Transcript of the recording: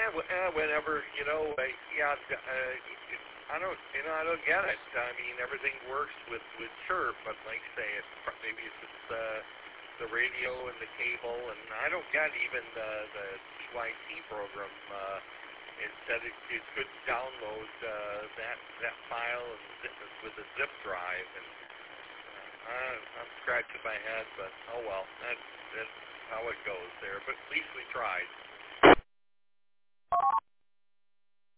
whenever, I don't get it. I mean, everything works with Chirp, but like I say, maybe it's just the radio and the cable, and I don't get even the TYT program. It said it couldn't download that file with a zip drive, and I'm scratching my head, but oh well, that's how it goes there. But at least we tried.